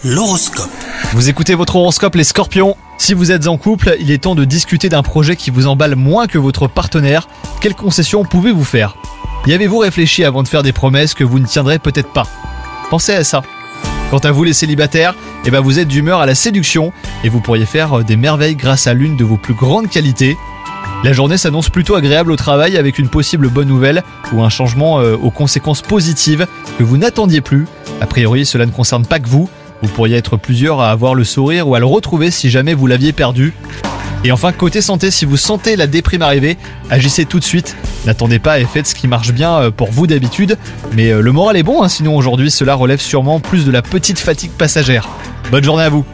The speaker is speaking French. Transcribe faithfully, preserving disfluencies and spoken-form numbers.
L'horoscope. Vous écoutez votre horoscope les scorpions. Si vous êtes en couple, il est temps de discuter d'un projet qui vous emballe moins que votre partenaire. Quelles concessions pouvez-vous faire ? Y avez-vous réfléchi avant de faire des promesses que vous ne tiendrez peut-être pas ? Pensez à ça. Quant à vous les célibataires, eh ben vous êtes d'humeur à la séduction et vous pourriez faire des merveilles grâce à l'une de vos plus grandes qualités. La journée s'annonce plutôt agréable au travail avec une possible bonne nouvelle ou un changement euh, aux conséquences positives que vous n'attendiez plus. A priori, cela ne concerne pas que vous. Vous pourriez être plusieurs à avoir le sourire ou à le retrouver si jamais vous l'aviez perdu. Et enfin, côté santé, si vous sentez la déprime arriver, agissez tout de suite. N'attendez pas et faites ce qui marche bien pour vous d'habitude. Mais le moral est bon, hein, sinon aujourd'hui cela relève sûrement plus de la petite fatigue passagère. Bonne journée à vous.